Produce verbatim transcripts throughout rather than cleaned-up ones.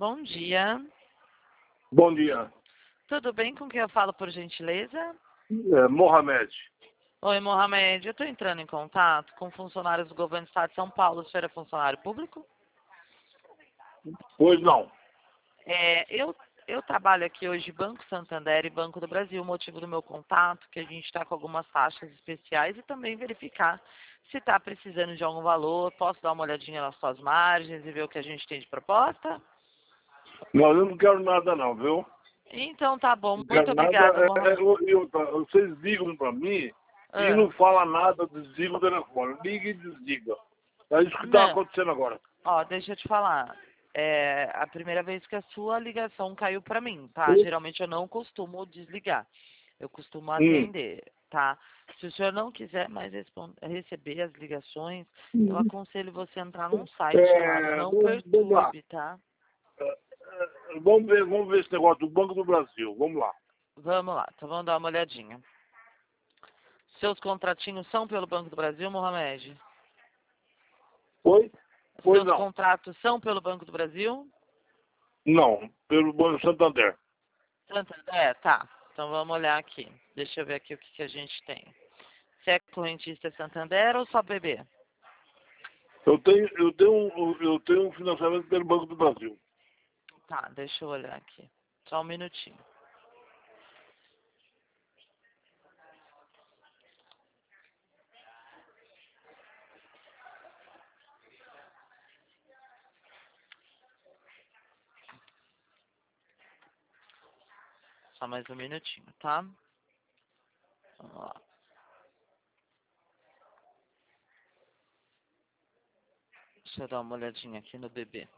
Bom dia. Bom dia. Tudo bem? Com quem eu falo, por gentileza? É, Mohamed. Oi, Mohamed. Eu estou entrando em contato com funcionários do governo do Estado de São Paulo. O senhor é funcionário público? Pois não. É, eu, eu trabalho aqui hoje Banco Santander e Banco do Brasil. O motivo do meu contato é que a gente está com algumas taxas especiais e também verificar se está precisando de algum valor. Posso dar uma olhadinha nas suas margens e ver o que a gente tem de proposta? Não, eu não quero nada não, viu? Então tá bom. Não Muito quero nada. obrigada, É, Mohamed. é, eu, eu, vocês ligam para mim e Ah, não fala nada, desliga o telefone. Liga e desliga. É isso que está não. acontecendo agora. Ó, deixa eu te falar. É a primeira vez que a sua ligação caiu pra mim, tá? Hum. Geralmente eu não costumo desligar. Eu costumo atender, tá? Se o senhor não quiser mais respon- receber as ligações, eu aconselho você a entrar num site chamado É, Não vamos, vamos lá. Perturbe, tá? É, é, vamos, ver, vamos ver esse negócio do Banco do Brasil. Vamos lá. Vamos lá, então vamos dar uma olhadinha. Seus contratinhos são pelo Banco do Brasil, Mohamed? Oi? Pois Seus não. contratos são pelo Banco do Brasil? Não, pelo Banco Santander. Santander, tá. Então vamos olhar aqui. Deixa eu ver aqui o que, que a gente tem. Você é correntista Santander ou só B B? Eu tenho, eu tenho, um- eu tenho um financiamento pelo Banco do Brasil. Tá, deixa eu olhar aqui. Só um minutinho. Só mais um minutinho, tá? Vamos lá. Deixa eu dar uma olhadinha aqui no B B.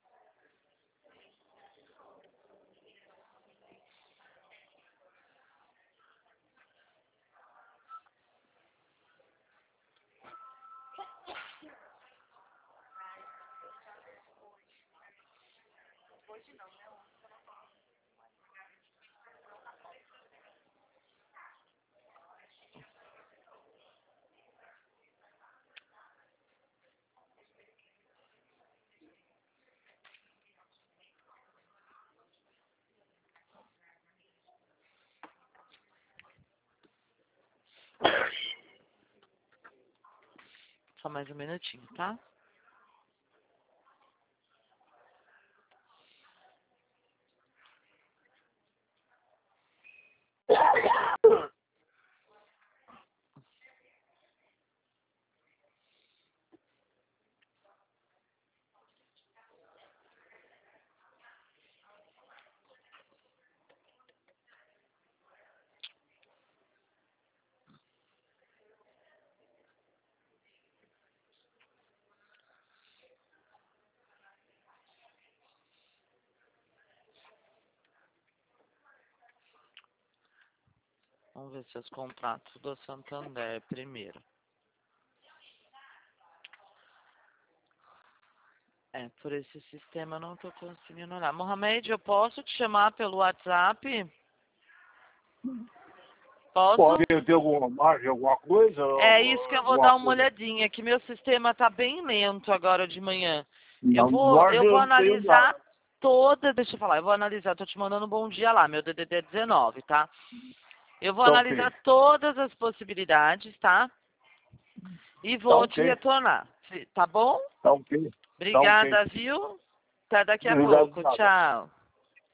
Só mais um minutinho, tá? Vamos ver seus contratos do Santander primeiro. É, por esse sistema eu não tô conseguindo olhar. Mohamed, eu posso te chamar pelo WhatsApp? Posso? Pode ter alguma margem, alguma coisa? É isso que eu vou Alguma dar uma coisa. olhadinha, que meu sistema tá bem lento agora de manhã. Eu Não, vou, margem eu vou eu não tenho analisar nada. toda, deixa eu falar, eu vou analisar, tô te mandando um bom dia lá, meu D D D é dezenove, tá? Eu vou Tá analisar ok. todas as possibilidades, tá? E Tá vou te ok. retornar, tá bom? Tá ok. Tá ok. Obrigada, viu? Até daqui a Obrigado, pouco, nada. tchau.